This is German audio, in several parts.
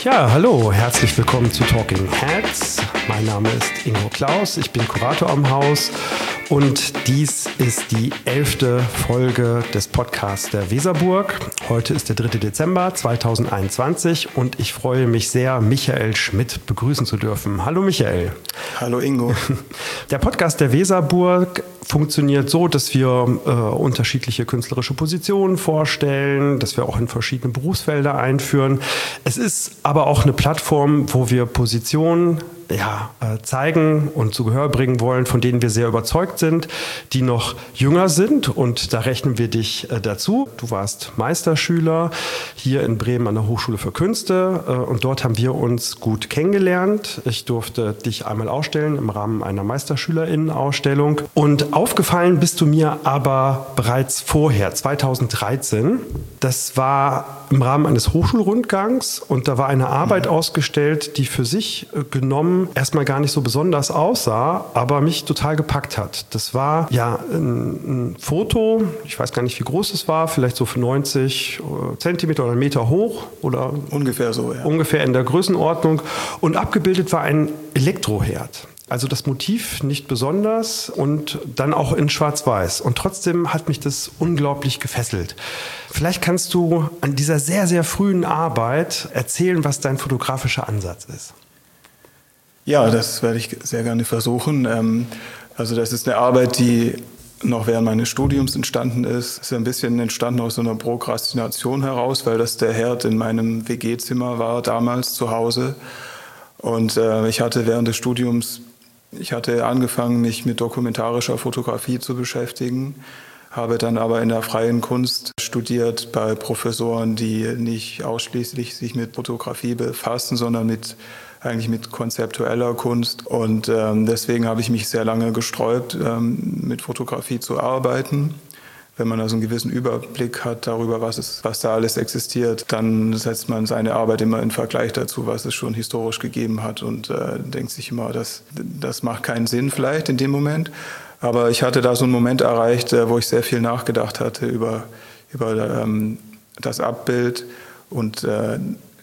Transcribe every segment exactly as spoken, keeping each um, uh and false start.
Ja, hallo, herzlich willkommen zu Talking Heads. Mein Name ist Ingo Klaus, ich bin Kurator am Haus und dies ist die elfte Folge des Podcasts der Weserburg. Heute ist der dritte Dezember zweitausendeinundzwanzig und ich freue mich sehr, Michael Schmidt begrüßen zu dürfen. Hallo Michael. Hallo Ingo. Der Podcast der Weserburg funktioniert so, dass wir äh, unterschiedliche künstlerische Positionen vorstellen, dass wir auch in verschiedene Berufsfelder einführen. Es ist aber auch eine Plattform, wo wir Positionen ja, äh, zeigen und zu Gehör bringen wollen, von denen wir sehr überzeugt sind, die noch jünger sind, und da rechnen wir dich äh, dazu. Du warst Meisterschüler hier in Bremen an der Hochschule für Künste äh, und dort haben wir uns gut kennengelernt. Ich durfte dich einmal ausstellen im Rahmen einer MeisterschülerInnen-Ausstellung und aufgefallen bist du mir aber bereits vorher, zweitausenddreizehn. Das war im Rahmen eines Hochschulrundgangs und da war eine Arbeit ausgestellt, die für sich äh, genommen erstmal gar nicht so besonders aussah, aber mich total gepackt hat. Das war ja ein, ein Foto, ich weiß gar nicht, wie groß es war, vielleicht so für neunzig Zentimeter oder einen Meter hoch oder ungefähr so, ja. Ungefähr in der Größenordnung. Und abgebildet war ein Elektroherd. Also das Motiv nicht besonders und dann auch in Schwarz-Weiß. Und trotzdem hat mich das unglaublich gefesselt. Vielleicht kannst du an dieser sehr, sehr frühen Arbeit erzählen, was dein fotografischer Ansatz ist. Ja, das werde ich sehr gerne versuchen. Also das ist eine Arbeit, die noch während meines Studiums entstanden ist. Es ist ein bisschen entstanden aus so einer Prokrastination heraus, weil das der Herd in meinem W G-Zimmer war, damals zu Hause. Und ich hatte während des Studiums, ich hatte angefangen, mich mit dokumentarischer Fotografie zu beschäftigen, habe dann aber in der freien Kunst studiert bei Professoren, die nicht ausschließlich sich mit Fotografie befassen, sondern mit eigentlich mit konzeptueller Kunst. Und ähm, deswegen habe ich mich sehr lange gesträubt, ähm, mit Fotografie zu arbeiten. Wenn man also einen gewissen Überblick hat darüber, was, es, was da alles existiert, dann setzt man seine Arbeit immer in Vergleich dazu, was es schon historisch gegeben hat und äh, denkt sich immer, das, das macht keinen Sinn vielleicht in dem Moment. Aber ich hatte da so einen Moment erreicht, äh, wo ich sehr viel nachgedacht hatte über, über ähm, das Abbild und äh,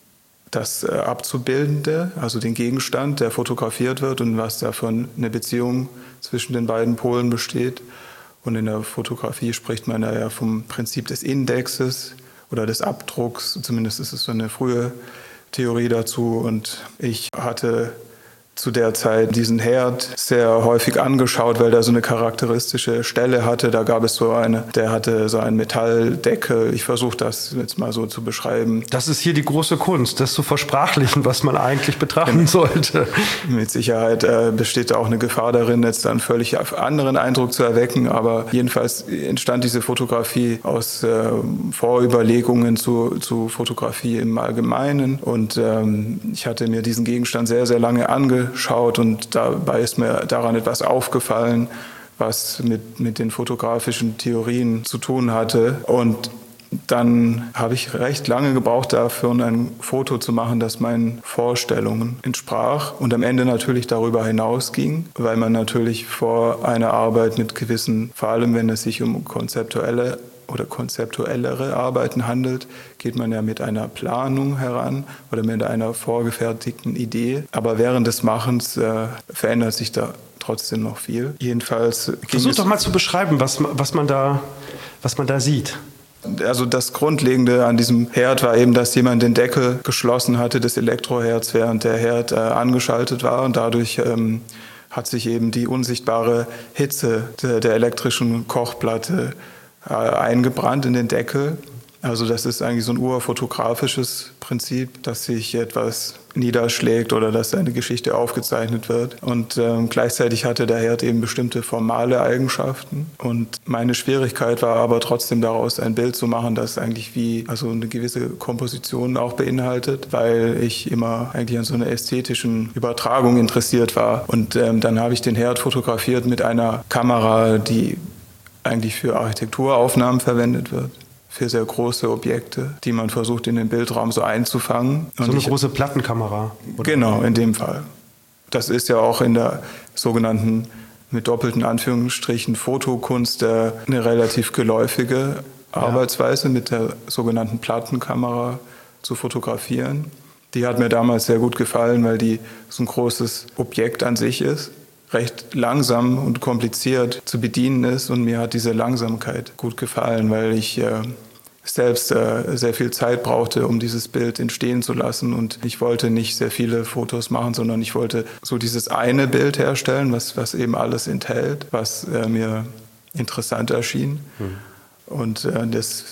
das äh, Abzubildende, also den Gegenstand, der fotografiert wird und was da für eine Beziehung zwischen den beiden Polen besteht. Und in der Fotografie spricht man da ja vom Prinzip des Indexes oder des Abdrucks. Zumindest ist es so eine frühe Theorie dazu. Und ich hatte zu der Zeit diesen Herd sehr häufig angeschaut, weil der so eine charakteristische Stelle hatte. Da gab es so eine, der hatte so einen Metalldeckel. Ich versuche das jetzt mal so zu beschreiben. Das ist hier die große Kunst, das zu versprachlichen, was man eigentlich betrachten sollte. Mit Sicherheit äh, besteht da auch eine Gefahr darin, jetzt einen völlig anderen Eindruck zu erwecken. Aber jedenfalls entstand diese Fotografie aus äh, Vorüberlegungen zu, zu Fotografie im Allgemeinen. Und ähm, ich hatte mir diesen Gegenstand sehr, sehr lange angeschaut. Schaut und dabei ist mir daran etwas aufgefallen, was mit, mit den fotografischen Theorien zu tun hatte. Und dann habe ich recht lange gebraucht dafür, ein Foto zu machen, das meinen Vorstellungen entsprach und am Ende natürlich darüber hinausging, weil man natürlich vor einer Arbeit mit gewissen, vor allem wenn es sich um konzeptuelle oder konzeptuellere Arbeiten handelt, geht man ja mit einer Planung heran oder mit einer vorgefertigten Idee. Aber während des Machens äh, verändert sich da trotzdem noch viel. Jedenfalls Versuch doch mal zu beschreiben, was, was, man da, was man da sieht. Also das Grundlegende an diesem Herd war eben, dass jemand den Deckel geschlossen hatte des Elektroherds, während der Herd äh, angeschaltet war. Und dadurch ähm, hat sich eben die unsichtbare Hitze der, der elektrischen Kochplatte eingebrannt in den Deckel. Also das ist eigentlich so ein urfotografisches Prinzip, dass sich etwas niederschlägt oder dass eine Geschichte aufgezeichnet wird. Und ähm, gleichzeitig hatte der Herd eben bestimmte formale Eigenschaften. Und meine Schwierigkeit war aber trotzdem daraus ein Bild zu machen, das eigentlich wie also eine gewisse Komposition auch beinhaltet, weil ich immer eigentlich an so einer ästhetischen Übertragung interessiert war. Und ähm, dann habe ich den Herd fotografiert mit einer Kamera, die eigentlich für Architekturaufnahmen verwendet wird, für sehr große Objekte, die man versucht in den Bildraum so einzufangen. So eine ich, große Plattenkamera? Oder? Genau, in dem Fall. Das ist ja auch in der sogenannten, mit doppelten Anführungsstrichen, Fotokunst äh, eine relativ geläufige ja. Arbeitsweise, mit der sogenannten Plattenkamera zu fotografieren. Die hat mir damals sehr gut gefallen, weil die so ein großes Objekt an sich ist, recht langsam und kompliziert zu bedienen ist. Und mir hat diese Langsamkeit gut gefallen, weil ich äh, selbst äh, sehr viel Zeit brauchte, um dieses Bild entstehen zu lassen. Und ich wollte nicht sehr viele Fotos machen, sondern ich wollte so dieses eine Bild herstellen, was, was eben alles enthält, was äh, mir interessant erschien. Mhm. Und äh,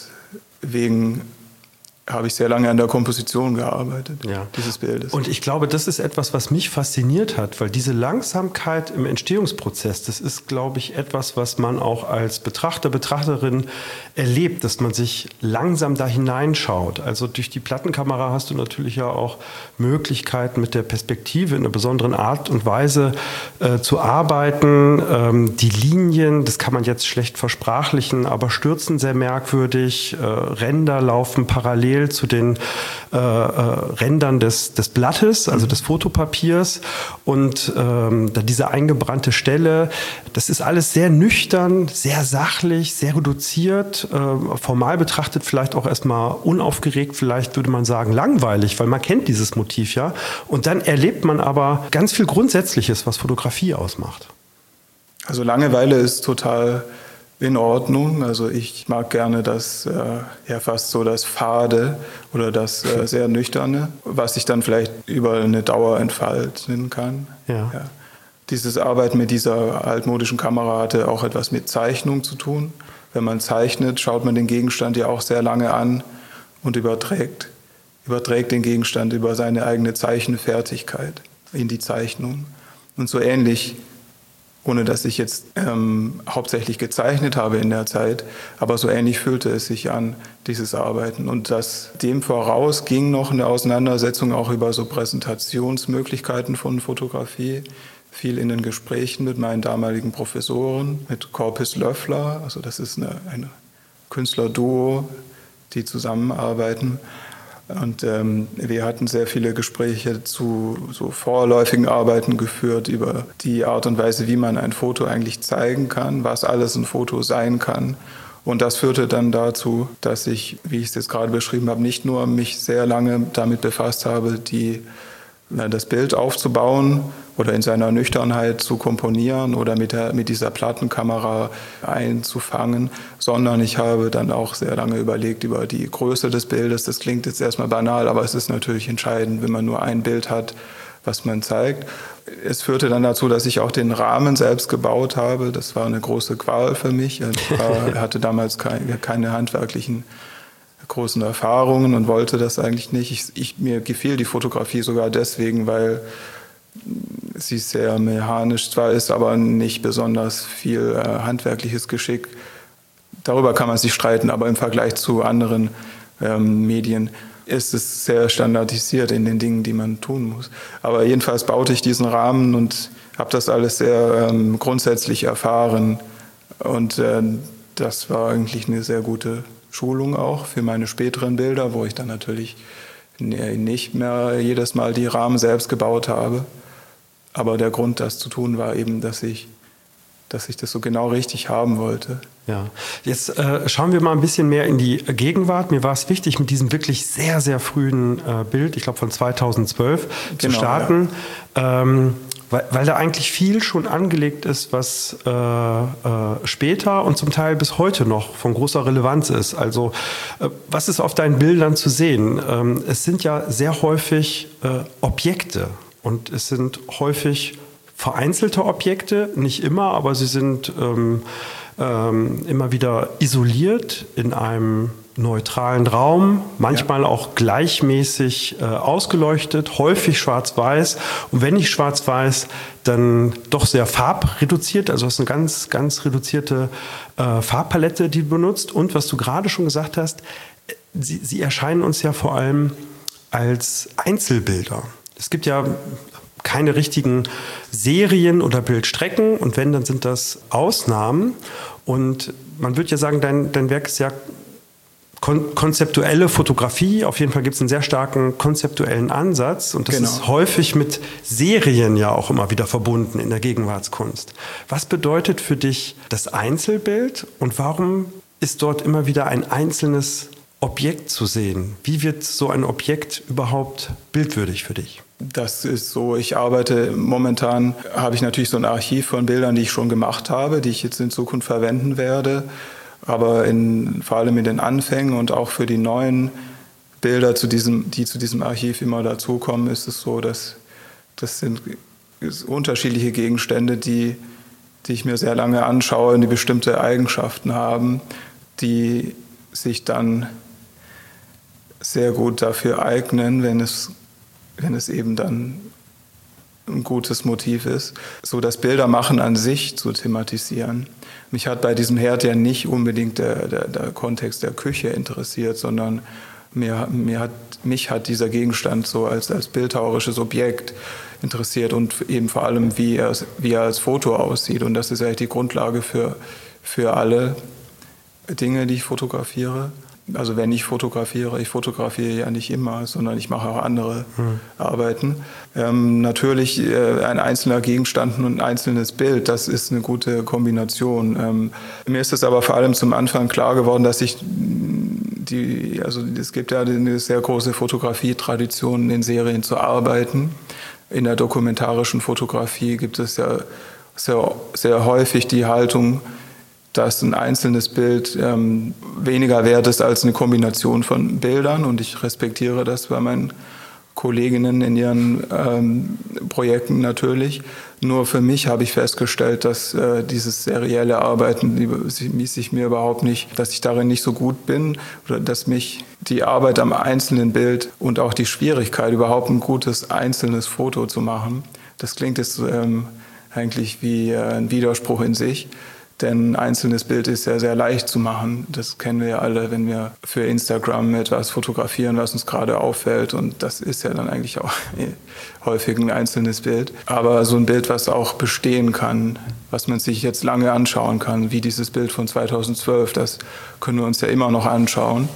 deswegen habe ich sehr lange an der Komposition gearbeitet, ja. dieses Bildes. Und ich glaube, das ist etwas, was mich fasziniert hat, weil diese Langsamkeit im Entstehungsprozess, das ist, glaube ich, etwas, was man auch als Betrachter, Betrachterin erlebt, dass man sich langsam da hineinschaut. Also durch die Plattenkamera hast du natürlich ja auch Möglichkeiten, mit der Perspektive in einer besonderen Art und Weise äh, zu arbeiten. Ähm, die Linien, das kann man jetzt schlecht versprachlichen, aber stürzen sehr merkwürdig, äh, Ränder laufen parallel zu den äh, äh, Rändern des, des Blattes, also des Fotopapiers, und ähm, da diese eingebrannte Stelle, das ist alles sehr nüchtern, sehr sachlich, sehr reduziert, äh, formal betrachtet vielleicht auch erstmal unaufgeregt, vielleicht würde man sagen langweilig, weil man kennt dieses Motiv ja, und dann erlebt man aber ganz viel Grundsätzliches, was Fotografie ausmacht. Also Langeweile ist total in Ordnung. Also ich mag gerne das äh, ja fast so das Fade oder das äh, sehr Nüchterne, was sich dann vielleicht über eine Dauer entfalten kann. Ja. Ja. Dieses Arbeiten mit dieser altmodischen Kamera hatte auch etwas mit Zeichnung zu tun. Wenn man zeichnet, schaut man den Gegenstand ja auch sehr lange an und überträgt, überträgt den Gegenstand über seine eigene Zeichenfertigkeit in die Zeichnung. Und so ähnlich, ohne dass ich jetzt ähm, hauptsächlich gezeichnet habe in der Zeit, aber so ähnlich fühlte es sich an, dieses Arbeiten. Und das dem voraus ging noch eine Auseinandersetzung auch über so Präsentationsmöglichkeiten von Fotografie, viel in den Gesprächen mit meinen damaligen Professoren, mit Corpus Löffler, also das ist eine, eine Künstlerduo, die zusammenarbeiten. Und ähm, wir hatten sehr viele Gespräche zu so vorläufigen Arbeiten geführt über die Art und Weise, wie man ein Foto eigentlich zeigen kann, was alles ein Foto sein kann. Und das führte dann dazu, dass ich, wie ich es jetzt gerade beschrieben habe, nicht nur mich sehr lange damit befasst habe, die, na, das Bild aufzubauen oder in seiner Nüchternheit zu komponieren oder mit, der, mit dieser Plattenkamera einzufangen, sondern ich habe dann auch sehr lange überlegt über die Größe des Bildes. Das klingt jetzt erstmal banal, aber es ist natürlich entscheidend, wenn man nur ein Bild hat, was man zeigt. Es führte dann dazu, dass ich auch den Rahmen selbst gebaut habe. Das war eine große Qual für mich. Ich war, hatte damals keine, keine handwerklichen großen Erfahrungen und wollte das eigentlich nicht. Ich, ich, mir gefiel die Fotografie sogar deswegen, weil sie sehr mechanisch zwar ist, aber nicht besonders viel äh, handwerkliches Geschick. Darüber kann man sich streiten, aber im Vergleich zu anderen ähm, Medien ist es sehr standardisiert in den Dingen, die man tun muss. Aber jedenfalls baute ich diesen Rahmen und habe das alles sehr ähm, grundsätzlich erfahren. Und äh, das war eigentlich eine sehr gute Schulung auch für meine späteren Bilder, wo ich dann natürlich nicht mehr jedes Mal die Rahmen selbst gebaut habe. Aber der Grund, das zu tun, war eben, dass ich, dass ich das so genau richtig haben wollte. Ja, jetzt äh, schauen wir mal ein bisschen mehr in die Gegenwart. Mir war es wichtig, mit diesem wirklich sehr, sehr frühen äh, Bild, ich glaube von zweitausendzwölf, genau, zu starten, ja. ähm, weil, weil da eigentlich viel schon angelegt ist, was äh, äh, später und zum Teil bis heute noch von großer Relevanz ist. Also äh, was ist auf deinen Bildern zu sehen? Ähm, es sind ja sehr häufig äh, Objekte. Und es sind häufig vereinzelte Objekte, nicht immer, aber sie sind ähm, ähm, immer wieder isoliert in einem neutralen Raum, manchmal ja. auch gleichmäßig äh, ausgeleuchtet, häufig schwarz-weiß. Und wenn nicht schwarz-weiß, dann doch sehr farbreduziert. Also es ist eine ganz, ganz reduzierte äh, Farbpalette, die du benutzt. Und was du gerade schon gesagt hast, sie, sie erscheinen uns ja vor allem als Einzelbilder. Es gibt ja keine richtigen Serien oder Bildstrecken und wenn, dann sind das Ausnahmen. Und man würde ja sagen, dein, dein Werk ist ja kon- konzeptuelle Fotografie. Auf jeden Fall gibt es einen sehr starken konzeptuellen Ansatz und das genau. ist häufig mit Serien ja auch immer wieder verbunden in der Gegenwartskunst. Was bedeutet für dich das Einzelbild und warum ist dort immer wieder ein einzelnes Objekt zu sehen? Wie wird so ein Objekt überhaupt bildwürdig für dich? Das ist so, ich arbeite momentan, habe ich natürlich so ein Archiv von Bildern, die ich schon gemacht habe, die ich jetzt in Zukunft verwenden werde. Aber in, vor allem in den Anfängen und auch für die neuen Bilder, zu diesem, die zu diesem Archiv immer dazukommen, ist es so, dass das sind unterschiedliche Gegenstände, die, die ich mir sehr lange anschaue und die bestimmte Eigenschaften haben, die sich dann sehr gut dafür eignen, wenn es, wenn es eben dann ein gutes Motiv ist, so das Bildermachen an sich zu thematisieren. Mich hat bei diesem Herd ja nicht unbedingt der, der, der Kontext der Küche interessiert, sondern mir, mir hat, mich hat dieser Gegenstand so als, als bildhauerisches Objekt interessiert und eben vor allem, wie er, wie er als Foto aussieht. Und das ist eigentlich die Grundlage für, für alle Dinge, die ich fotografiere. Also wenn ich fotografiere, ich fotografiere ja nicht immer, sondern ich mache auch andere hm. Arbeiten. Ähm, natürlich äh, ein einzelner Gegenstand und ein einzelnes Bild, das ist eine gute Kombination. Ähm, mir ist es aber vor allem zum Anfang klar geworden, dass ich die, also es gibt ja eine sehr große Fotografietradition, in Serien zu arbeiten. In der dokumentarischen Fotografie gibt es ja sehr, sehr häufig die Haltung, dass ein einzelnes Bild ähm, weniger wert ist als eine Kombination von Bildern. Und ich respektiere das bei meinen Kolleginnen in ihren ähm, Projekten natürlich. Nur für mich habe ich festgestellt, dass äh, dieses serielle Arbeiten, die, sich mir überhaupt nicht, dass ich darin nicht so gut bin oder dass mich die Arbeit am einzelnen Bild und auch die Schwierigkeit, überhaupt ein gutes einzelnes Foto zu machen, das klingt jetzt ähm, eigentlich wie äh, ein Widerspruch in sich. Denn ein einzelnes Bild ist ja sehr leicht zu machen. Das kennen wir ja alle, wenn wir für Instagram etwas fotografieren, was uns gerade auffällt. Und das ist ja dann eigentlich auch häufig ein einzelnes Bild. Aber so ein Bild, was auch bestehen kann, was man sich jetzt lange anschauen kann, wie dieses Bild von zweitausendzwölf, das können wir uns ja immer noch anschauen.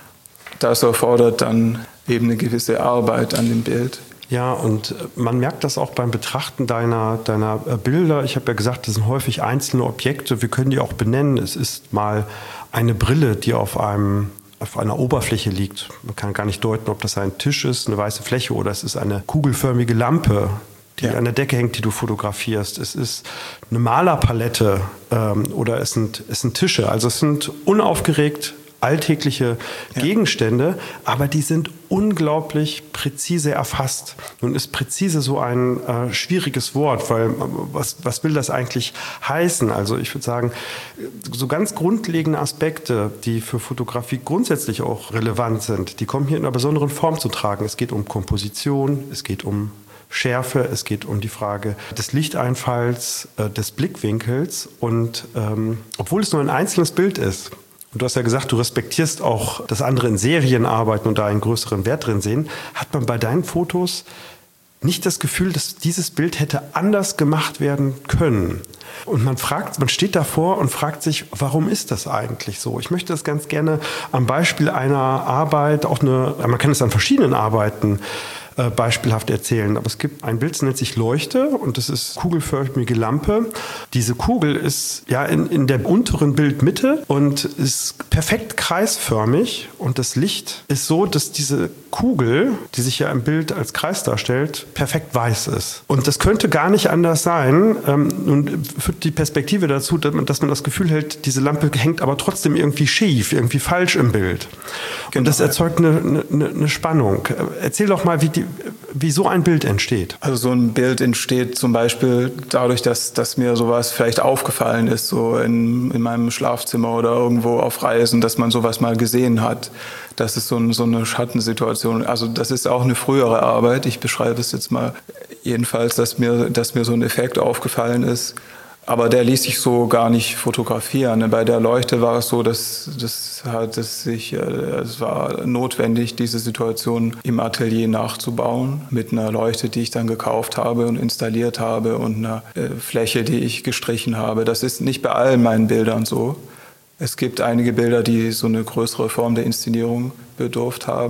Das erfordert dann eben eine gewisse Arbeit an dem Bild. Ja, und man merkt das auch beim Betrachten deiner, deiner Bilder. Ich habe ja gesagt, das sind häufig einzelne Objekte. Wir können die auch benennen. Es ist mal eine Brille, die auf einem auf einer Oberfläche liegt. Man kann gar nicht deuten, ob das ein Tisch ist, eine weiße Fläche oder es ist eine kugelförmige Lampe, die ja. an der Decke hängt, die du fotografierst. Es ist eine Malerpalette ähm, oder es sind, es sind Tische. Also es sind unaufgeregt alltägliche ja. Gegenstände, aber die sind unglaublich präzise erfasst. Nun ist präzise so ein äh, schwieriges Wort, weil was, was will das eigentlich heißen? Also ich würde sagen, so ganz grundlegende Aspekte, die für Fotografie grundsätzlich auch relevant sind, die kommen hier in einer besonderen Form zu tragen. Es geht um Komposition, es geht um Schärfe, es geht um die Frage des Lichteinfalls, äh, des Blickwinkels und ähm, obwohl es nur ein einzelnes Bild ist, und du hast ja gesagt, du respektierst auch, dass andere in Serien arbeiten und da einen größeren Wert drin sehen. Hat man bei deinen Fotos nicht das Gefühl, dass dieses Bild hätte anders gemacht werden können? Und man fragt, man steht davor und fragt sich, warum ist das eigentlich so? Ich möchte das ganz gerne am Beispiel einer Arbeit, auch eine, man kann es an verschiedenen Arbeiten äh, beispielhaft erzählen. Aber es gibt ein Bild, das nennt sich Leuchte und das ist kugelförmige Lampe. Diese Kugel ist ja in, in der unteren Bildmitte und ist perfekt kreisförmig und das Licht ist so, dass diese Kugel, die sich ja im Bild als Kreis darstellt, perfekt weiß ist. Und das könnte gar nicht anders sein. Ähm, nun führt die Perspektive dazu, dass man, dass man das Gefühl hält, diese Lampe hängt aber trotzdem irgendwie schief, irgendwie falsch im Bild. Genau. Und das erzeugt eine, eine, eine Spannung. Erzähl doch mal, wie, die, wie so ein Bild entsteht. Also so ein Bild entsteht zum Beispiel dadurch, dass, dass mir sowas vielleicht aufgefallen ist, so in, in meinem Schlafzimmer oder irgendwo auf Reisen, dass man sowas mal gesehen hat. Das ist so, ein, so eine Schattensituation. Also das ist auch eine frühere Arbeit. Ich beschreibe es jetzt mal jedenfalls, dass mir, dass mir so ein Effekt aufgefallen ist. Aber der ließ sich so gar nicht fotografieren. Bei der Leuchte war es so, dass, dass hat es sich, es war notwendig, diese Situation im Atelier nachzubauen mit einer Leuchte, die ich dann gekauft habe und installiert habe und einer Fläche, die ich gestrichen habe. Das ist nicht bei allen meinen Bildern so. Es gibt einige Bilder, die so eine größere Form der Inszenierung bedurft haben.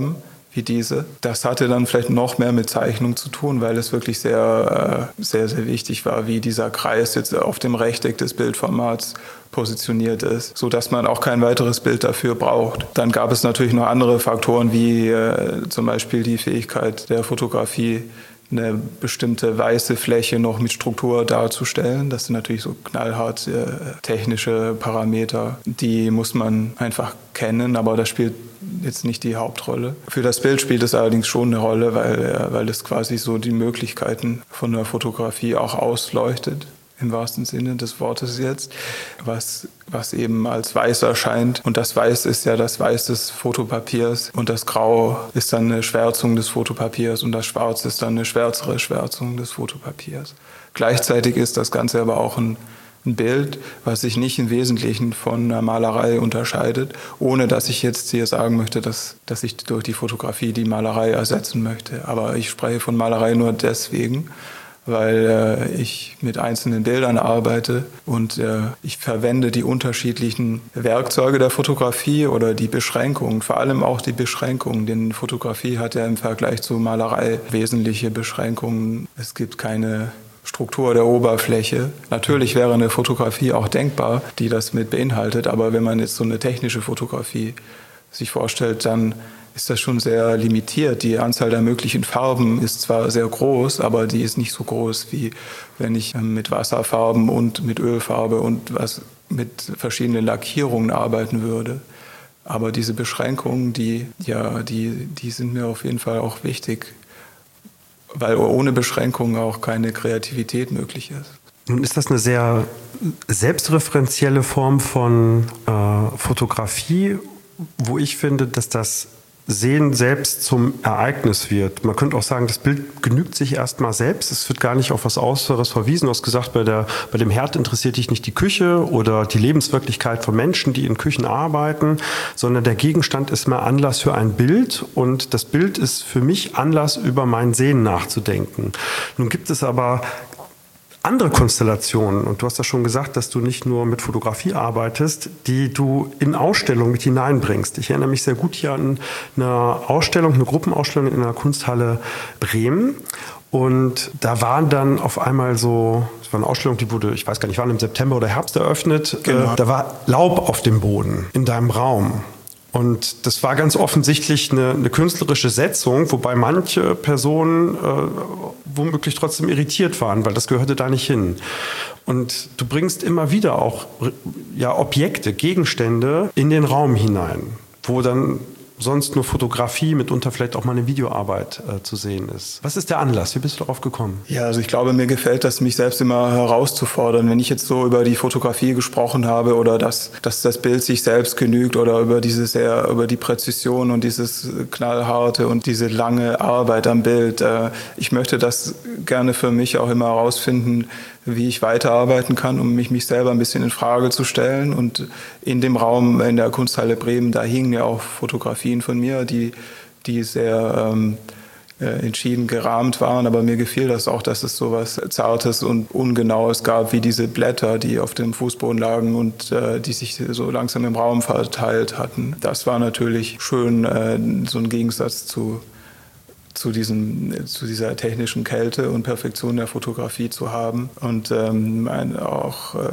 wie diese. Das hatte dann vielleicht noch mehr mit Zeichnung zu tun, weil es wirklich sehr, sehr, sehr wichtig war, wie dieser Kreis jetzt auf dem Rechteck des Bildformats positioniert ist, sodass man auch kein weiteres Bild dafür braucht. Dann gab es natürlich noch andere Faktoren, wie äh, zum Beispiel die Fähigkeit der Fotografie, eine bestimmte weiße Fläche noch mit Struktur darzustellen. Das sind natürlich so knallhart äh, technische Parameter, die muss man einfach kennen, aber das spielt jetzt nicht die Hauptrolle. Für das Bild spielt es allerdings schon eine Rolle, weil, äh, weil es quasi so die Möglichkeiten von der Fotografie auch ausleuchtet, im wahrsten Sinne des Wortes jetzt, was, was eben als weiß erscheint. Und das Weiß ist ja das Weiß des Fotopapiers und das Grau ist dann eine Schwärzung des Fotopapiers und das Schwarz ist dann eine schwärzere Schwärzung des Fotopapiers. Gleichzeitig ist das Ganze aber auch ein, ein Bild, was sich nicht im Wesentlichen von einer Malerei unterscheidet, ohne dass ich jetzt hier sagen möchte, dass, dass ich durch die Fotografie die Malerei ersetzen möchte. Aber ich spreche von Malerei nur deswegen, weil äh, ich mit einzelnen Bildern arbeite und äh, ich verwende die unterschiedlichen Werkzeuge der Fotografie oder die Beschränkungen, vor allem auch die Beschränkungen, denn Fotografie hat ja im Vergleich zu Malerei wesentliche Beschränkungen. Es gibt keine Struktur der Oberfläche. Natürlich wäre eine Fotografie auch denkbar, die das mit beinhaltet, aber wenn man jetzt so eine technische Fotografie sich vorstellt, dann ist das schon sehr limitiert. Die Anzahl der möglichen Farben ist zwar sehr groß, aber die ist nicht so groß, wie wenn ich mit Wasserfarben und mit Ölfarbe und was mit verschiedenen Lackierungen arbeiten würde. Aber diese Beschränkungen, die, ja, die, die sind mir auf jeden Fall auch wichtig, weil ohne Beschränkungen auch keine Kreativität möglich ist. Nun ist das eine sehr selbstreferenzielle Form von äh, Fotografie, wo ich finde, dass das Sehen selbst zum Ereignis wird. Man könnte auch sagen, das Bild genügt sich erstmal selbst. Es wird gar nicht auf was Äußeres verwiesen. Du hast gesagt, bei, der, bei dem Herd interessiert dich nicht die Küche oder die Lebenswirklichkeit von Menschen, die in Küchen arbeiten, sondern der Gegenstand ist mehr Anlass für ein Bild und das Bild ist für mich Anlass, über mein Sehen nachzudenken. Nun gibt es aber andere Konstellationen, und du hast ja schon gesagt, dass du nicht nur mit Fotografie arbeitest, die du in Ausstellungen mit hineinbringst. Ich erinnere mich sehr gut hier an eine Ausstellung, eine Gruppenausstellung in der Kunsthalle Bremen. Und da waren dann auf einmal so, es war eine Ausstellung, die wurde, ich weiß gar nicht, wann im September oder Herbst eröffnet. Genau. Da war Laub auf dem Boden in deinem Raum. Und das war ganz offensichtlich eine, eine künstlerische Setzung, wobei manche Personen äh, womöglich trotzdem irritiert waren, weil das gehörte da nicht hin. Und du bringst immer wieder auch ja, Objekte, Gegenstände in den Raum hinein, wo dann sonst nur Fotografie, mitunter vielleicht auch mal eine Videoarbeit äh, zu sehen ist. Was ist der Anlass? Wie bist du darauf gekommen? Ja, also ich glaube, mir gefällt das, mich selbst immer herauszufordern. Wenn ich jetzt so über die Fotografie gesprochen habe oder dass, dass das Bild sich selbst genügt oder über diese sehr, über die Präzision und dieses knallharte und diese lange Arbeit am Bild. Äh, ich möchte das gerne für mich auch immer herausfinden, wie ich weiterarbeiten kann, um mich, mich selber ein bisschen in Frage zu stellen. Und in dem Raum in der Kunsthalle Bremen, da hingen ja auch Fotografien von mir, die, die sehr ähm, äh, entschieden gerahmt waren. Aber mir gefiel das auch, dass es so was Zartes und Ungenaues gab, wie diese Blätter, die auf dem Fußboden lagen und äh, die sich so langsam im Raum verteilt hatten. Das war natürlich schön, äh, so ein Gegensatz zu Zu, diesem, zu dieser technischen Kälte und Perfektion der Fotografie zu haben und ähm, auch äh,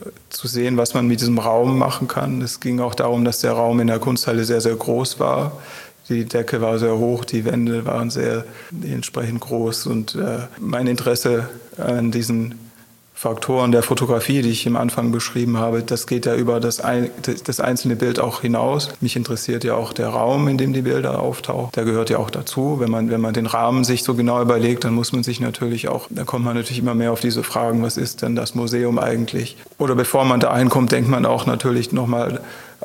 zu sehen, was man mit diesem Raum machen kann. Es ging auch darum, dass der Raum in der Kunsthalle sehr, sehr groß war. Die Decke war sehr hoch, die Wände waren sehr entsprechend groß und äh, mein Interesse an diesen Faktoren der Fotografie, die ich am Anfang beschrieben habe, das geht ja über das, ein, das einzelne Bild auch hinaus. Mich interessiert ja auch der Raum, in dem die Bilder auftauchen. Der gehört ja auch dazu. Wenn man, wenn man den Rahmen sich so genau überlegt, dann muss man sich natürlich auch, da kommt man natürlich immer mehr auf diese Fragen, was ist denn das Museum eigentlich? Oder bevor man da hinkommt, denkt man auch natürlich nochmal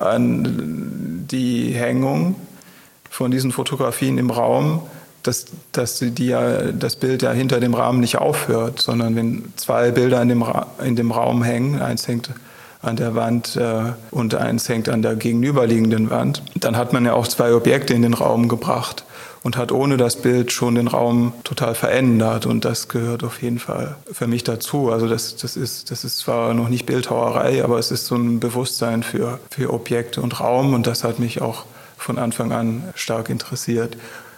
an die Hängung von diesen Fotografien im Raum. Dass, dass die ja, das Bild ja hinter dem Rahmen nicht aufhört, sondern wenn zwei Bilder in dem, Ra- in dem Raum hängen, eins hängt an der Wand äh, und eins hängt an der gegenüberliegenden Wand, dann hat man ja auch zwei Objekte in den Raum gebracht und hat ohne das Bild schon den Raum total verändert und das gehört auf jeden Fall für mich dazu. Also das, das, ist, das ist zwar noch nicht Bildhauerei, aber es ist so ein Bewusstsein für, für Objekte und Raum und das hat mich auch von Anfang an stark interessiert.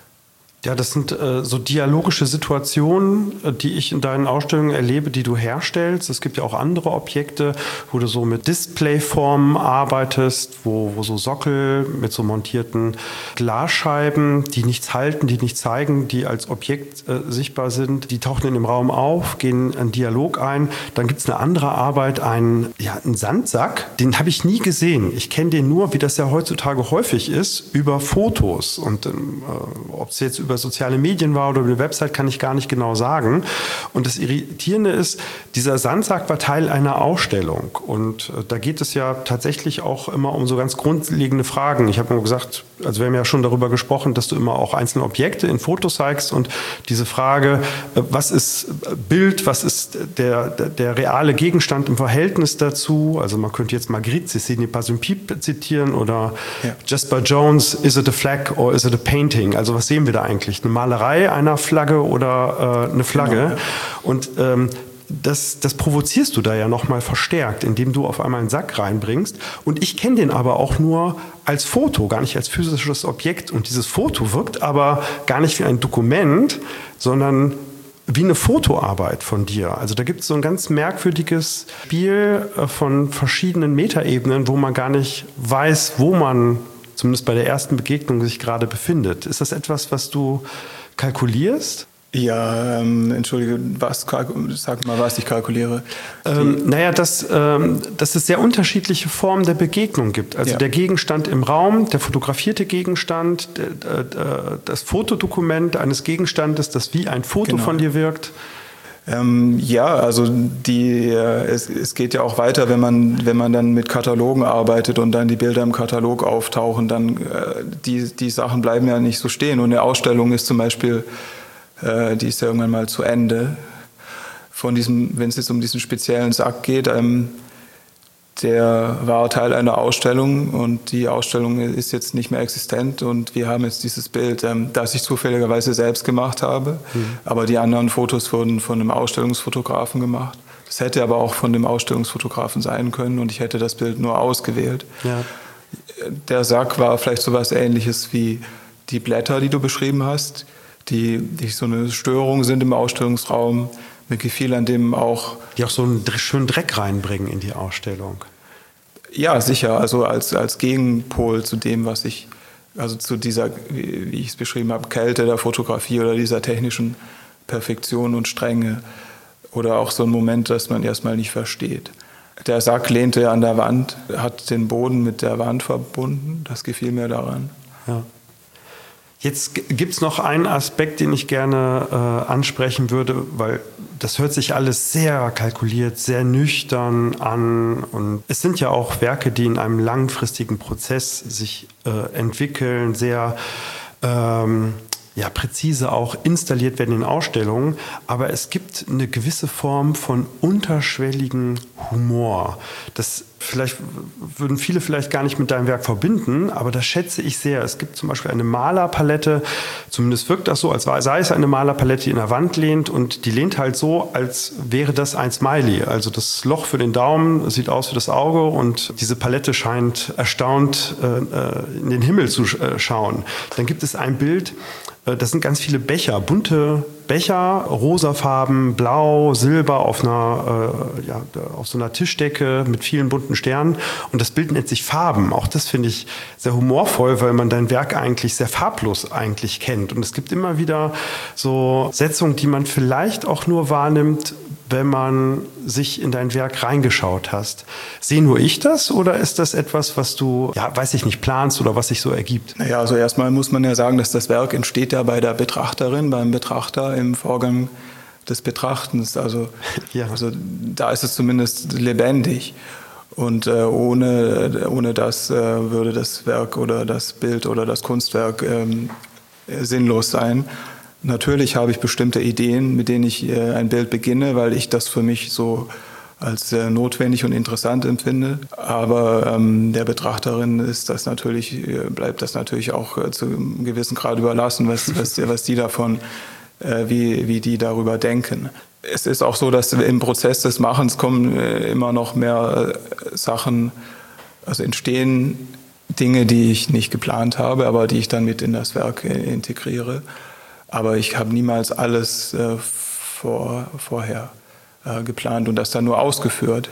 Ja, das sind äh, so dialogische Situationen, äh, die ich in deinen Ausstellungen erlebe, die du herstellst. Es gibt ja auch andere Objekte, wo du so mit Displayformen arbeitest, wo, wo so Sockel mit so montierten Glasscheiben, die nichts halten, die nichts zeigen, die als Objekt äh, sichtbar sind, die tauchen in dem Raum auf, gehen einen Dialog ein. Dann gibt es eine andere Arbeit, einen, ja, einen Sandsack, den habe ich nie gesehen. Ich kenne den nur, wie das ja heutzutage häufig ist, über Fotos. Und ähm, äh, ob es jetzt über soziale Medien war oder über eine Website, kann ich gar nicht genau sagen. Und das Irritierende ist, dieser Sandsack war Teil einer Ausstellung. Und äh, da geht es ja tatsächlich auch immer um so ganz grundlegende Fragen. Ich habe nur gesagt, also wir haben ja schon darüber gesprochen, dass du immer auch einzelne Objekte in Fotos zeigst und diese Frage, äh, was ist Bild, was ist der, der, der reale Gegenstand im Verhältnis dazu? Also man könnte jetzt Magritte, c'est n'est pas un pipe zitieren oder ja. Jasper Jones, is it a flag or is it a painting? Also was sehen wir da eigentlich? Eine Malerei einer Flagge oder äh, eine Flagge? Genau, ja. Und ähm, das, das provozierst du da ja nochmal verstärkt, indem du auf einmal einen Sack reinbringst. Und ich kenne den aber auch nur als Foto, gar nicht als physisches Objekt. Und dieses Foto wirkt aber gar nicht wie ein Dokument, sondern wie eine Fotoarbeit von dir. Also da gibt es so ein ganz merkwürdiges Spiel von verschiedenen Metaebenen, wo man gar nicht weiß, wo man zumindest bei der ersten Begegnung sich gerade befindet. Ist das etwas, was du kalkulierst? Ja, ähm, entschuldige, was, sag mal, was ich kalkuliere. Ähm, naja, dass, ähm, dass es sehr unterschiedliche Formen der Begegnung gibt. Also ja. Der Gegenstand im Raum, der fotografierte Gegenstand, der, der, das Fotodokument eines Gegenstandes, das wie ein Foto genau. von dir wirkt. Ähm, ja, also die, äh, es, es geht ja auch weiter, wenn man, wenn man dann mit Katalogen arbeitet und dann die Bilder im Katalog auftauchen, dann äh, die, die Sachen bleiben ja nicht so stehen. Und eine Ausstellung ist zum Beispiel, äh, die ist ja irgendwann mal zu Ende. Von diesem, wenn es jetzt um diesen speziellen Sack geht, ähm, der war Teil einer Ausstellung und die Ausstellung ist jetzt nicht mehr existent und wir haben jetzt dieses Bild, ähm, das ich zufälligerweise selbst gemacht habe, mhm. aber die anderen Fotos wurden von einem Ausstellungsfotografen gemacht. Das hätte aber auch von dem Ausstellungsfotografen sein können und ich hätte das Bild nur ausgewählt. Ja. Der Sack war vielleicht so was Ähnliches wie die Blätter, die du beschrieben hast, die, die so eine Störung sind im Ausstellungsraum. Mir gefiel an dem auch... Die auch so einen schönen Dreck reinbringen in die Ausstellung. Ja, sicher. Also als, als Gegenpol zu dem, was ich, also zu dieser, wie, wie ich es beschrieben habe, Kälte der Fotografie oder dieser technischen Perfektion und Strenge. Oder auch so ein Moment, das man erstmal nicht versteht. Der Sack lehnte an der Wand, hat den Boden mit der Wand verbunden. Das gefiel mir daran. Ja. Jetzt gibt es noch einen Aspekt, den ich gerne äh, ansprechen würde, weil das hört sich alles sehr kalkuliert, sehr nüchtern an. Und es sind ja auch Werke, die in einem langfristigen Prozess sich äh, entwickeln, sehr ähm, ja, präzise auch installiert werden in Ausstellungen. Aber es gibt eine gewisse Form von unterschwelligen Humor. Das vielleicht würden viele vielleicht gar nicht mit deinem Werk verbinden, aber das schätze ich sehr. Es gibt zum Beispiel eine Malerpalette, zumindest wirkt das so, als sei es eine Malerpalette, die in der Wand lehnt und die lehnt halt so, als wäre das ein Smiley. Also das Loch für den Daumen sieht aus wie das Auge und diese Palette scheint erstaunt äh, in den Himmel zu äh, schauen. Dann gibt es ein Bild, äh, das sind ganz viele Becher, bunte Becher, rosafarben, blau, silber auf einer, äh, ja, auf so einer Tischdecke mit vielen bunten Sternen. Und das Bild nennt sich Farben. Auch das finde ich sehr humorvoll, weil man dein Werk eigentlich sehr farblos eigentlich kennt. Und es gibt immer wieder so Setzungen, die man vielleicht auch nur wahrnimmt, wenn man sich in dein Werk reingeschaut hast. Sehe nur ich das oder ist das etwas, was du, ja, weiß ich nicht, planst oder was sich so ergibt? Naja, also erstmal muss man ja sagen, dass das Werk entsteht ja bei der Betrachterin, beim Betrachter im Vorgang des Betrachtens. Also, ja. also da ist es zumindest lebendig. Und äh, ohne, ohne das äh, würde das Werk oder das Bild oder das Kunstwerk ähm, sinnlos sein. Natürlich habe ich bestimmte Ideen, mit denen ich äh, ein Bild beginne, weil ich das für mich so als äh, notwendig und interessant empfinde. Aber ähm, der Betrachterin ist das natürlich, äh, bleibt das natürlich auch äh, zu einem gewissen Grad überlassen, was, was, was die davon, äh, wie, wie die darüber denken. Es ist auch so, dass im Prozess des Machens kommen äh, immer noch mehr äh, Sachen, also entstehen Dinge, die ich nicht geplant habe, aber die ich dann mit in das Werk integriere. Aber ich habe niemals alles äh, vor, vorher äh, geplant und das dann nur ausgeführt.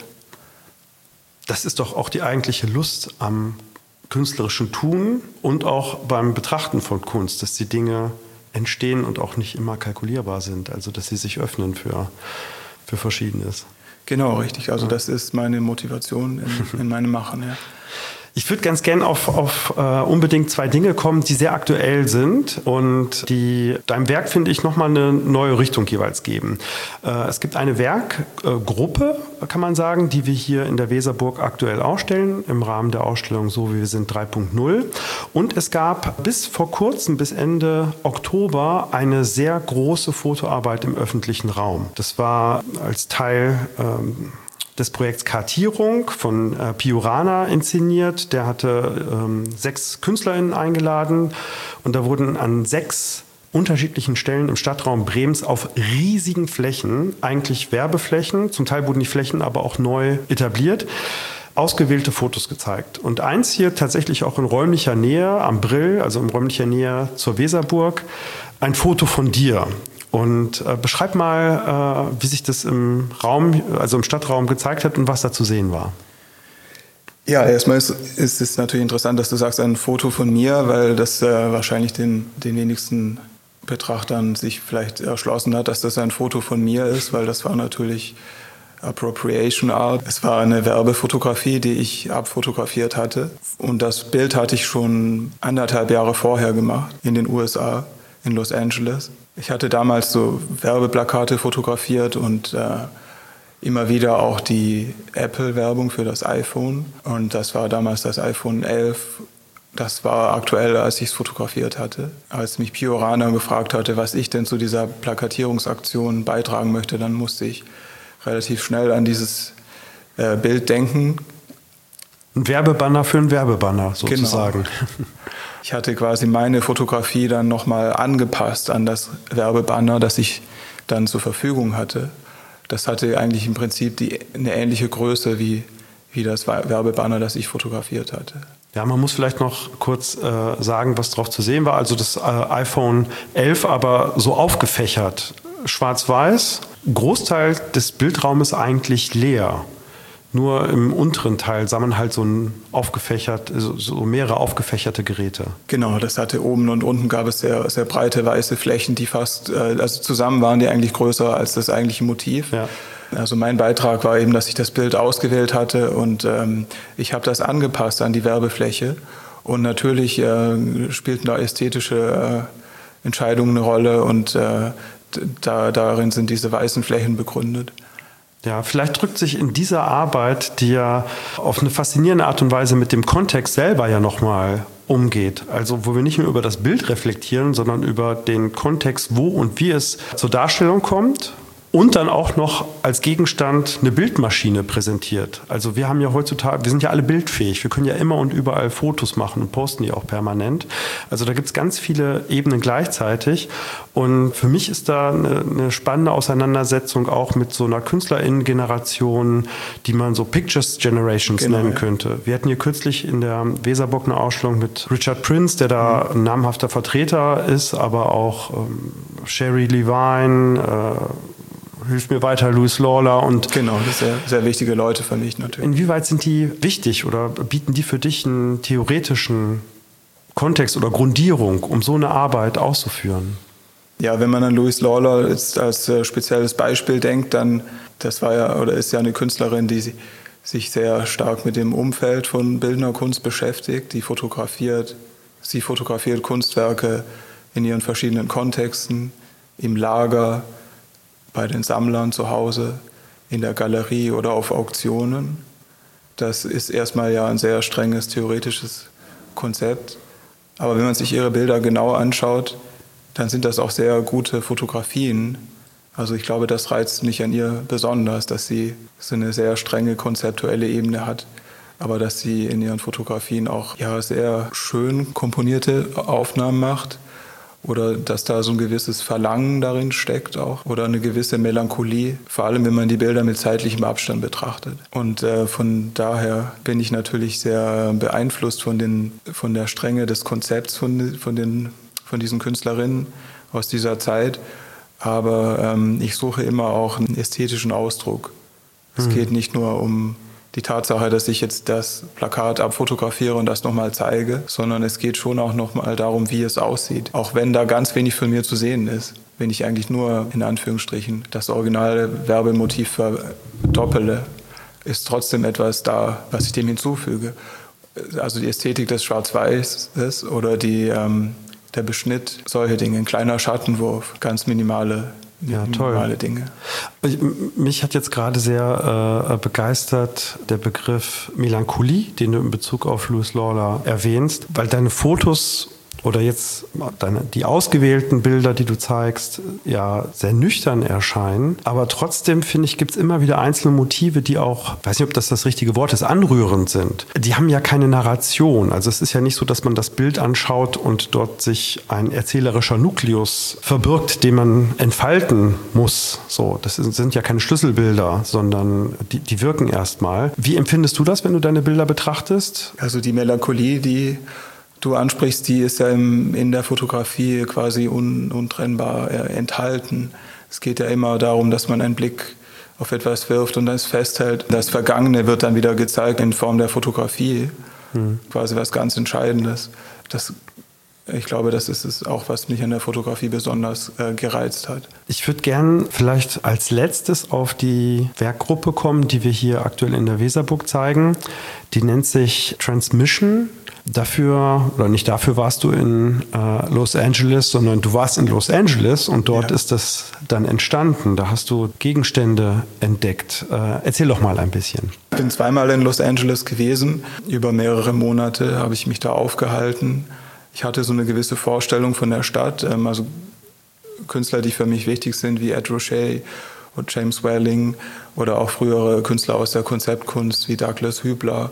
Das ist doch auch die eigentliche Lust am künstlerischen Tun und auch beim Betrachten von Kunst, dass die Dinge entstehen und auch nicht immer kalkulierbar sind, also dass sie sich öffnen für, für Verschiedenes. Genau, richtig. Also das ist meine Motivation in, in meinem Machen, ja. Ich würde ganz gern auf, auf äh, unbedingt zwei Dinge kommen, die sehr aktuell sind und die deinem Werk, finde ich, nochmal eine neue Richtung jeweils geben. Äh, es gibt eine Werkgruppe, äh, kann man sagen, die wir hier in der Weserburg aktuell ausstellen, im Rahmen der Ausstellung So wie wir sind drei Punkt null. Und es gab bis vor kurzem, bis Ende Oktober, eine sehr große Fotoarbeit im öffentlichen Raum. Das war als Teil ähm, des Projekts Kartierung von äh, Piorana inszeniert. Der hatte ähm, sechs KünstlerInnen eingeladen und da wurden an sechs unterschiedlichen Stellen im Stadtraum Bremens auf riesigen Flächen, eigentlich Werbeflächen, zum Teil wurden die Flächen aber auch neu etabliert, ausgewählte Fotos gezeigt. Und eins hier tatsächlich auch in räumlicher Nähe am Brill, also in räumlicher Nähe zur Weserburg, ein Foto von dir. Und äh, beschreib mal, äh, wie sich das im Raum, also im Stadtraum gezeigt hat und was da zu sehen war. Ja, erstmal ist, ist es natürlich interessant, dass du sagst, ein Foto von mir, weil das äh, wahrscheinlich den, den wenigsten Betrachtern sich vielleicht erschlossen hat, dass das ein Foto von mir ist, weil das war natürlich Appropriation Art. Es war eine Werbefotografie, die ich abfotografiert hatte. Und das Bild hatte ich schon anderthalb Jahre vorher gemacht in den U S A, in Los Angeles. Ich hatte damals so Werbeplakate fotografiert und äh, immer wieder auch die Apple-Werbung für das iPhone. Und das war damals das iPhone elf. Das war aktuell, als ich es fotografiert hatte. Als mich Piorana gefragt hatte, was ich denn zu dieser Plakatierungsaktion beitragen möchte, dann musste ich relativ schnell an dieses äh, Bild denken. Ein Werbebanner für einen Werbebanner sozusagen. Genau. Ich hatte quasi meine Fotografie dann nochmal angepasst an das Werbebanner, das ich dann zur Verfügung hatte. Das hatte eigentlich im Prinzip die, eine ähnliche Größe wie, wie das Werbebanner, das ich fotografiert hatte. Ja, man muss vielleicht noch kurz äh, sagen, was drauf zu sehen war. Also das äh, iPhone elf, aber so aufgefächert, schwarz-weiß. Großteil des Bildraumes eigentlich leer. Nur im unteren Teil sah man halt so, ein aufgefächert, so, so mehrere aufgefächerte Geräte. Genau, das hatte oben und unten gab es sehr, sehr breite weiße Flächen, die fast, also zusammen waren die eigentlich größer als das eigentliche Motiv. Ja. Also mein Beitrag war eben, dass ich das Bild ausgewählt hatte und ähm, ich habe das angepasst an die Werbefläche. Und natürlich äh, spielten da ästhetische äh, Entscheidungen eine Rolle und äh, da, darin sind diese weißen Flächen begründet. Ja, vielleicht drückt sich in dieser Arbeit, die ja auf eine faszinierende Art und Weise mit dem Kontext selber ja nochmal umgeht. Also wo wir nicht nur über das Bild reflektieren, sondern über den Kontext, wo und wie es zur Darstellung kommt. Und dann auch noch als Gegenstand eine Bildmaschine präsentiert. Also wir haben ja heutzutage, wir sind ja alle bildfähig. Wir können ja immer und überall Fotos machen und posten die auch permanent. Also da gibt es ganz viele Ebenen gleichzeitig. Und für mich ist da eine, eine spannende Auseinandersetzung auch mit so einer KünstlerInnen-Generation, die man so Pictures Generations genau, nennen könnte. Wir hatten hier kürzlich in der Weserburg eine Ausstellung mit Richard Prince, der da ein namhafter Vertreter ist, aber auch ähm, Sherry Levine, äh, Hilf mir weiter, Louis Lawler. Und genau, das sind sehr, sehr wichtige Leute für mich natürlich. Inwieweit sind die wichtig oder bieten die für dich einen theoretischen Kontext oder Grundierung, um so eine Arbeit auszuführen? Ja, wenn man an Louis Lawler jetzt als äh, spezielles Beispiel denkt, dann, das war ja oder ist ja eine Künstlerin, die sich sehr stark mit dem Umfeld von bildender Kunst beschäftigt, die fotografiert, sie fotografiert Kunstwerke in ihren verschiedenen Kontexten, im Lager, bei den Sammlern zu Hause, in der Galerie oder auf Auktionen. Das ist erstmal ja ein sehr strenges theoretisches Konzept. Aber wenn man sich ihre Bilder genau anschaut, dann sind das auch sehr gute Fotografien. Also ich glaube, das reizt mich an ihr besonders, dass sie so eine sehr strenge konzeptuelle Ebene hat, aber dass sie in ihren Fotografien auch ja, sehr schön komponierte Aufnahmen macht. oder dass da so ein gewisses Verlangen darin steckt auch oder eine gewisse Melancholie, vor allem wenn man die Bilder mit zeitlichem Abstand betrachtet. Und äh, von daher bin ich natürlich sehr beeinflusst von, den, von der Strenge des Konzepts von, von, den, von diesen Künstlerinnen aus dieser Zeit. Aber ähm, ich suche immer auch einen ästhetischen Ausdruck. Es mhm. geht nicht nur um die Tatsache, dass ich jetzt das Plakat abfotografiere und das nochmal zeige, sondern es geht schon auch nochmal darum, wie es aussieht. Auch wenn da ganz wenig von mir zu sehen ist. Wenn ich eigentlich nur, in Anführungsstrichen, das originale Werbemotiv verdoppele, ist trotzdem etwas da, was ich dem hinzufüge. Also die Ästhetik des Schwarz-Weißes oder die, ähm, der Beschnitt, solche Dinge, ein kleiner Schattenwurf, ganz minimale Ja, toll. Dinge. Ich, mich hat jetzt gerade sehr äh, begeistert der Begriff Melancholie, den du in Bezug auf Louis Lawler erwähnst, weil deine Fotos oder jetzt deine, die ausgewählten Bilder, die du zeigst, ja sehr nüchtern erscheinen. Aber trotzdem, finde ich, gibt es immer wieder einzelne Motive, die auch, weiß nicht, ob das das richtige Wort ist, anrührend sind. Die haben ja keine Narration. Also es ist ja nicht so, dass man das Bild anschaut und dort sich ein erzählerischer Nukleus verbirgt, den man entfalten muss. So, das sind ja keine Schlüsselbilder, sondern die, die wirken erstmal. Wie empfindest du das, wenn du deine Bilder betrachtest? Also die Melancholie, die du ansprichst, die ist ja im, in der Fotografie quasi un, untrennbar äh, enthalten. Es geht ja immer darum, dass man einen Blick auf etwas wirft und das festhält. Das Vergangene wird dann wieder gezeigt in Form der Fotografie. Mhm. Quasi was ganz Entscheidendes. Das, ich glaube, das ist es auch, was mich an der Fotografie besonders äh, gereizt hat. Ich würde gern vielleicht als letztes auf die Werkgruppe kommen, die wir hier aktuell in der Weserburg zeigen. Die nennt sich Transmission. Dafür, oder nicht dafür warst du in äh, Los Angeles, sondern du warst in Los Angeles und dort ja. ist das dann entstanden. Da hast du Gegenstände entdeckt. Äh, erzähl doch mal ein bisschen. Ich bin zweimal in Los Angeles gewesen. Über mehrere Monate habe ich mich da aufgehalten. Ich hatte so eine gewisse Vorstellung von der Stadt. Ähm, also Künstler, die für mich wichtig sind, wie Ed Ruscha und James Welling oder auch frühere Künstler aus der Konzeptkunst wie Douglas Hübler.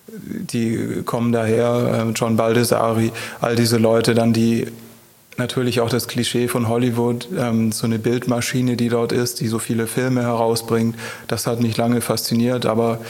Die kommen daher, John Baldessari, all diese Leute dann, die natürlich auch das Klischee von Hollywood, so eine Bildmaschine, die dort ist, die so viele Filme herausbringt, das hat mich lange fasziniert, aber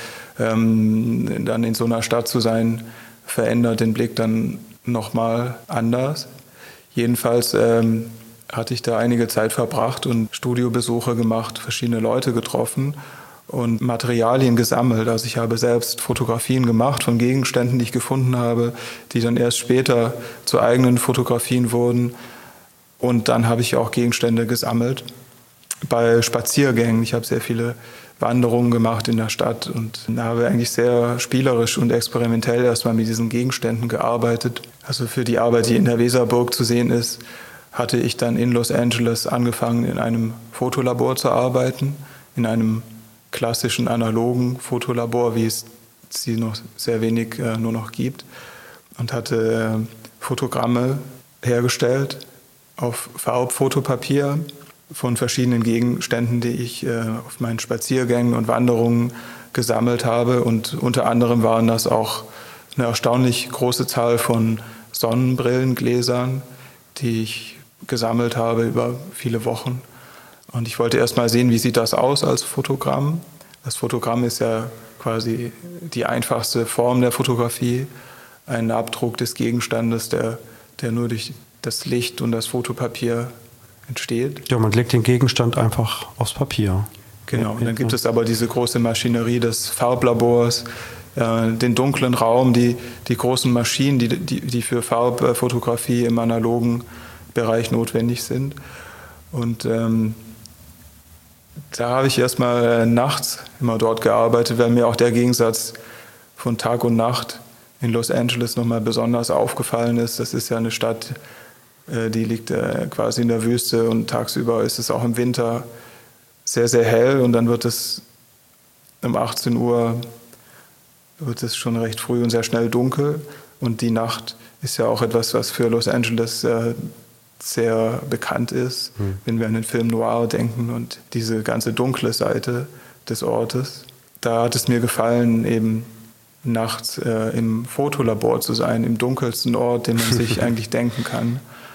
ähm, dann in so einer Stadt zu sein, verändert den Blick dann nochmal anders. Jedenfalls ähm, hatte ich da einige Zeit verbracht und Studiobesuche gemacht, verschiedene Leute getroffen und Materialien gesammelt. Also ich habe selbst Fotografien gemacht von Gegenständen, die ich gefunden habe, die dann erst später zu eigenen Fotografien wurden. Und dann habe ich auch Gegenstände gesammelt bei Spaziergängen. Ich habe sehr viele Wanderungen gemacht in der Stadt und habe eigentlich sehr spielerisch und experimentell erstmal mit diesen Gegenständen gearbeitet. Also für die Arbeit, die in der Weserburg zu sehen ist, hatte ich dann in Los Angeles angefangen, in einem Fotolabor zu arbeiten, in einem klassischen analogen Fotolabor, wie es sie noch sehr wenig äh, nur noch gibt, und hatte äh, Fotogramme hergestellt auf Farbfotopapier von verschiedenen Gegenständen, die ich äh, auf meinen Spaziergängen und Wanderungen gesammelt habe. Und unter anderem waren das auch eine erstaunlich große Zahl von Sonnenbrillengläsern, die ich gesammelt habe über viele Wochen. Und ich wollte erst mal sehen, wie sieht das aus als Fotogramm. Das Fotogramm ist ja quasi die einfachste Form der Fotografie, ein Abdruck des Gegenstandes, der, der nur durch das Licht und das Fotopapier entsteht. Ja, man legt den Gegenstand einfach aufs Papier. Genau, und dann gibt es aber diese große Maschinerie des Farblabors, äh, den dunklen Raum, die, die großen Maschinen, die, die, die für Farbfotografie im analogen Bereich notwendig sind. Und ähm, da habe ich erstmal äh, nachts immer dort gearbeitet, weil mir auch der Gegensatz von Tag und Nacht in Los Angeles nochmal besonders aufgefallen ist. Das ist ja eine Stadt, äh, die liegt äh, quasi in der Wüste und tagsüber ist es auch im Winter sehr, sehr hell und dann wird es um achtzehn Uhr wird es schon recht früh und sehr schnell dunkel und die Nacht ist ja auch etwas, was für Los Angeles äh, sehr bekannt ist, hm. wenn wir an den Film Noir denken und diese ganze dunkle Seite des Ortes. Da hat es mir gefallen, eben nachts äh, im Fotolabor zu sein, im dunkelsten Ort, den man sich eigentlich denken kann.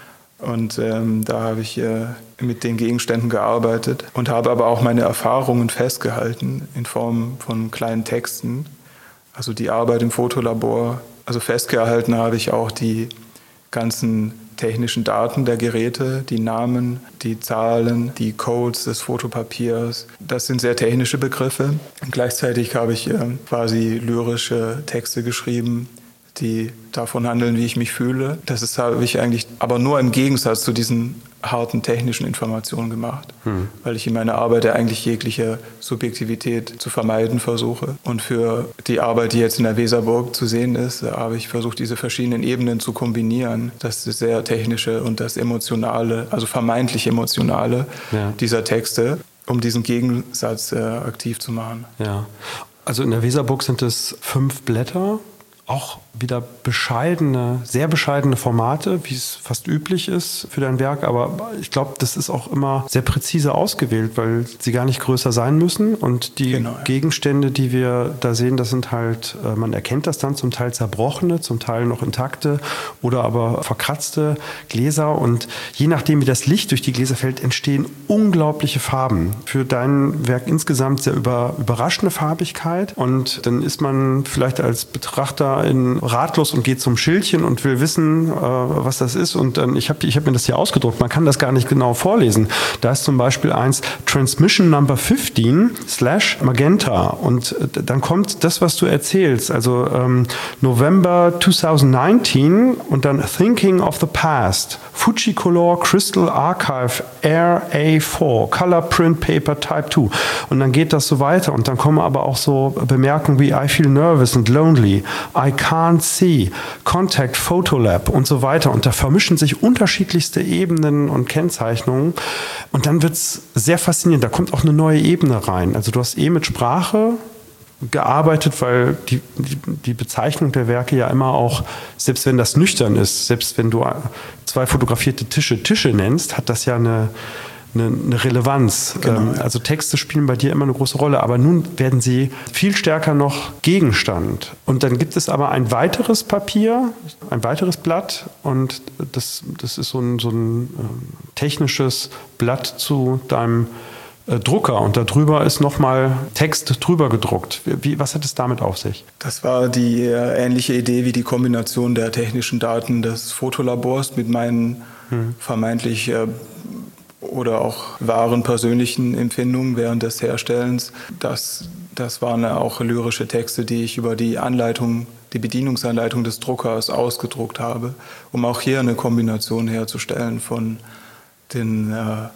Und ähm, da habe ich äh, mit den Gegenständen gearbeitet und habe aber auch meine Erfahrungen festgehalten in Form von kleinen Texten. Also die Arbeit im Fotolabor. Also festgehalten habe ich auch die ganzen technischen Daten der Geräte, die Namen, die Zahlen, die Codes des Fotopapiers. Das sind sehr technische Begriffe. Und gleichzeitig habe ich äh, quasi lyrische Texte geschrieben, die davon handeln, wie ich mich fühle. Das ist, habe ich eigentlich aber nur im Gegensatz zu diesen harten technischen Informationen gemacht, hm. weil ich in meiner Arbeit ja eigentlich jegliche Subjektivität zu vermeiden versuche. Und für die Arbeit, die jetzt in der Weserburg zu sehen ist, habe ich versucht, diese verschiedenen Ebenen zu kombinieren. Das sehr technische und das emotionale, also vermeintlich emotionale ja. dieser Texte, um diesen Gegensatz äh, aktiv zu machen. Ja, also in der Weserburg sind es fünf Blätter. Auch wieder bescheidene, sehr bescheidene Formate, wie es fast üblich ist für dein Werk. Aber ich glaube, das ist auch immer sehr präzise ausgewählt, weil sie gar nicht größer sein müssen. Und die genau, ja. Gegenstände, die wir da sehen, das sind halt, man erkennt das dann, zum Teil zerbrochene, zum Teil noch intakte oder aber verkratzte Gläser. Und je nachdem, wie das Licht durch die Gläser fällt, entstehen unglaubliche Farben. Für dein Werk insgesamt sehr über, überraschende Farbigkeit. Und dann ist man vielleicht als Betrachter in ratlos und geht zum Schildchen und will wissen, äh, was das ist. Und ähm, ich habe ich hab mir das hier ausgedruckt. Man kann das gar nicht genau vorlesen. Da ist zum Beispiel eins Transmission Number fifteen slash Magenta. Und äh, dann kommt das, was du erzählst. Also ähm, November twenty nineteen und dann Thinking of the Past. Fujicolor Crystal Archive R A four Color Print Paper Type two. Und dann geht das so weiter. Und dann kommen aber auch so Bemerkungen wie I feel nervous and lonely. I can't see, Contact Photolab und so weiter. Und da vermischen sich unterschiedlichste Ebenen und Kennzeichnungen. Und dann wird es sehr faszinierend. Da kommt auch eine neue Ebene rein. Also du hast eh mit Sprache gearbeitet, weil die, die, die Bezeichnung der Werke ja immer auch, selbst wenn das nüchtern ist, selbst wenn du zwei fotografierte Tische Tische nennst, hat das ja eine Eine, eine Relevanz. Genau. Also Texte spielen bei dir immer eine große Rolle, aber nun werden sie viel stärker noch Gegenstand. Und dann gibt es aber ein weiteres Papier, ein weiteres Blatt und das, das ist so ein, so ein technisches Blatt zu deinem Drucker und darüber ist nochmal Text drüber gedruckt. Wie, was hat es damit auf sich? Das war die ähnliche Idee wie die Kombination der technischen Daten des Fotolabors mit meinen hm. vermeintlich oder auch wahren persönlichen Empfindungen während des Herstellens. Das, das waren auch lyrische Texte, die ich über die Anleitung, die Bedienungsanleitung des Druckers ausgedruckt habe, um auch hier eine Kombination herzustellen von den äh,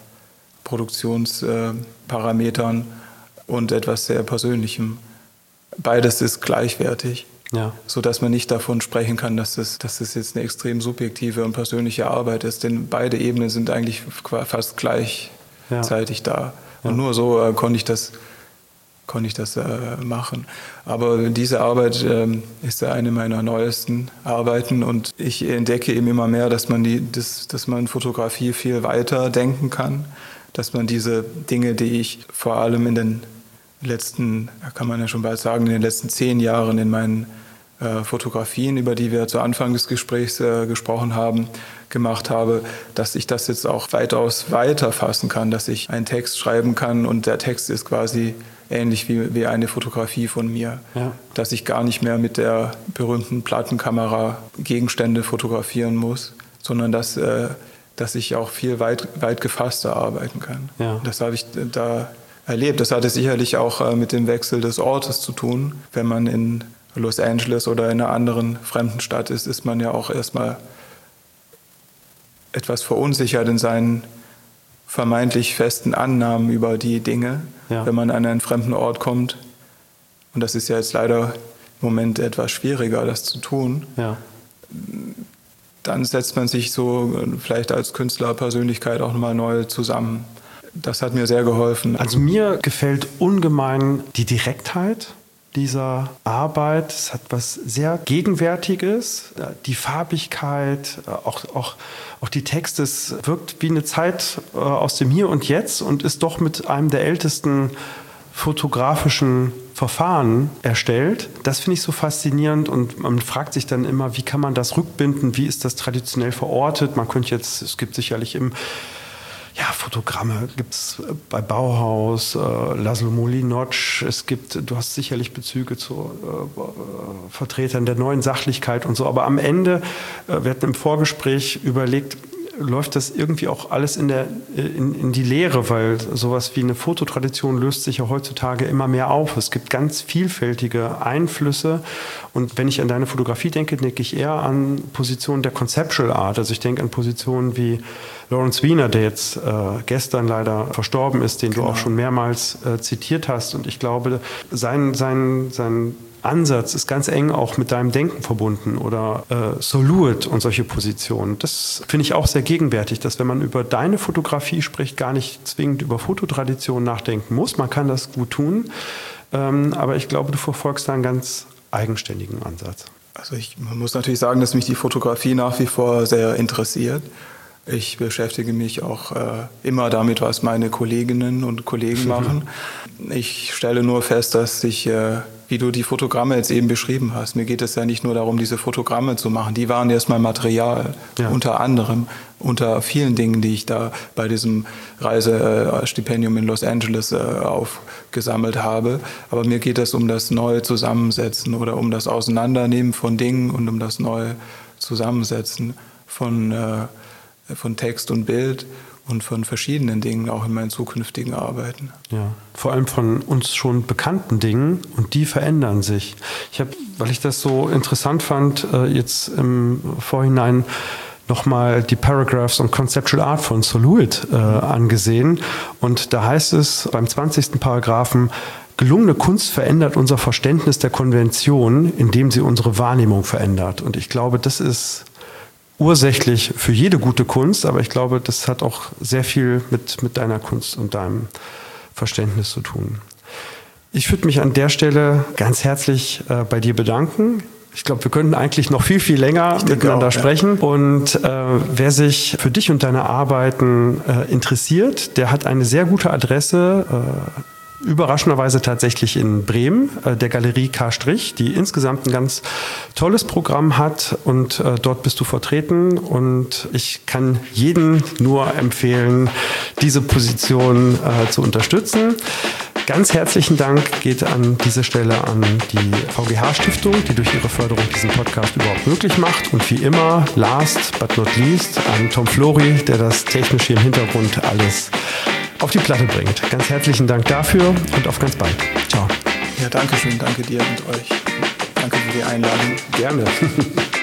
Produktionsparametern äh, und etwas sehr Persönlichem. Beides ist gleichwertig. Ja. Sodass man nicht davon sprechen kann, dass es, dass es jetzt eine extrem subjektive und persönliche Arbeit ist. Denn beide Ebenen sind eigentlich fast gleichzeitig ja. da. Und ja. nur so äh, konnte ich das, konnte ich das äh, machen. Aber diese Arbeit äh, ist eine meiner neuesten Arbeiten. Und ich entdecke eben immer mehr, dass man, die, das, dass man Fotografie viel weiter denken kann. Dass man diese Dinge, die ich vor allem in den letzten, kann man ja schon bald sagen, in den letzten zehn Jahren in meinen äh, Fotografien, über die wir zu Anfang des Gesprächs äh, gesprochen haben, gemacht habe, dass ich das jetzt auch weitaus weiter fassen kann, dass ich einen Text schreiben kann und der Text ist quasi ähnlich wie, wie eine Fotografie von mir, ja. dass ich gar nicht mehr mit der berühmten Plattenkamera Gegenstände fotografieren muss, sondern dass, äh, dass ich auch viel weit, weit gefasster arbeiten kann. Ja. Das habe ich da erlebt. Das hatte sicherlich auch äh, mit dem Wechsel des Ortes zu tun. Wenn man in Los Angeles oder in einer anderen fremden Stadt ist, ist man ja auch erstmal etwas verunsichert in seinen vermeintlich festen Annahmen über die Dinge, ja. wenn man an einen fremden Ort kommt. Und das ist ja jetzt leider im Moment etwas schwieriger, das zu tun. Ja. Dann setzt man sich so vielleicht als Künstlerpersönlichkeit auch nochmal neu zusammen. Das hat mir sehr geholfen. Also mir gefällt ungemein die Direktheit dieser Arbeit. Es hat was sehr Gegenwärtiges. Die Farbigkeit, auch, auch, auch die Texte, es wirkt wie eine Zeit aus dem Hier und Jetzt und ist doch mit einem der ältesten fotografischen Verfahren erstellt. Das finde ich so faszinierend und man fragt sich dann immer, wie kann man das rückbinden, wie ist das traditionell verortet? Man könnte jetzt, es gibt sicherlich im Ja, Fotogramme gibt es bei Bauhaus, äh, Laszlo Moly-Nagy, es gibt, du hast sicherlich Bezüge zu äh, Vertretern der neuen Sachlichkeit und so, aber am Ende, äh, wir hatten im Vorgespräch überlegt, läuft das irgendwie auch alles in, der, in, in die Leere, weil sowas wie eine Fototradition löst sich ja heutzutage immer mehr auf. Es gibt ganz vielfältige Einflüsse und wenn ich an deine Fotografie denke, denke ich eher an Positionen der Conceptual Art. Also ich denke an Positionen wie Lawrence Weiner, der jetzt äh, gestern leider verstorben ist, den genau. du auch schon mehrmals äh, zitiert hast. Und ich glaube, sein, sein, sein Ansatz ist ganz eng auch mit deinem Denken verbunden oder äh, Soluit und solche Positionen. Das finde ich auch sehr gegenwärtig, dass wenn man über deine Fotografie spricht, gar nicht zwingend über Fototradition nachdenken muss. Man kann das gut tun, ähm, aber ich glaube, du verfolgst da einen ganz eigenständigen Ansatz. Also ich man muss natürlich sagen, dass mich die Fotografie nach wie vor sehr interessiert. Ich beschäftige mich auch äh, immer damit, was meine Kolleginnen und Kollegen machen. Ich stelle nur fest, dass ich, äh, wie du die Fotogramme jetzt eben beschrieben hast, mir geht es ja nicht nur darum, diese Fotogramme zu machen. Die waren erstmal Material, ja. unter anderem, unter vielen Dingen, die ich da bei diesem Reisestipendium in Los Angeles äh, aufgesammelt habe. Aber mir geht es um das neue Zusammensetzen oder um das Auseinandernehmen von Dingen und um das neue Zusammensetzen von äh, von Text und Bild und von verschiedenen Dingen auch in meinen zukünftigen Arbeiten. Ja, vor allem von uns schon bekannten Dingen und die verändern sich. Ich habe, weil ich das so interessant fand, jetzt im Vorhinein nochmal die Paragraphs on Conceptual Art von Soluit äh, angesehen und da heißt es beim zwanzigsten Paragraphen, gelungene Kunst verändert unser Verständnis der Konvention, indem sie unsere Wahrnehmung verändert. Und ich glaube, das ist ursächlich für jede gute Kunst, aber ich glaube, das hat auch sehr viel mit, mit deiner Kunst und deinem Verständnis zu tun. Ich würde mich an der Stelle ganz herzlich äh, bei dir bedanken. Ich glaube, wir könnten eigentlich noch viel, viel länger miteinander auch, sprechen. Ja. Und äh, wer sich für dich und deine Arbeiten äh, interessiert, der hat eine sehr gute Adresse, äh, überraschenderweise tatsächlich in Bremen, äh, der Galerie K', die insgesamt ein ganz tolles Programm hat und äh, dort bist du vertreten und ich kann jedem nur empfehlen, diese Position äh, zu unterstützen. Ganz herzlichen Dank geht an diese Stelle an die V G H-Stiftung, die durch ihre Förderung diesen Podcast überhaupt möglich macht. Und wie immer, last but not least, an Tom Flori, der das technische im Hintergrund alles auf die Platte bringt. Ganz herzlichen Dank dafür und auf ganz bald. Ciao. Ja, danke schön. Danke dir und euch. Danke für die Einladung. Gerne.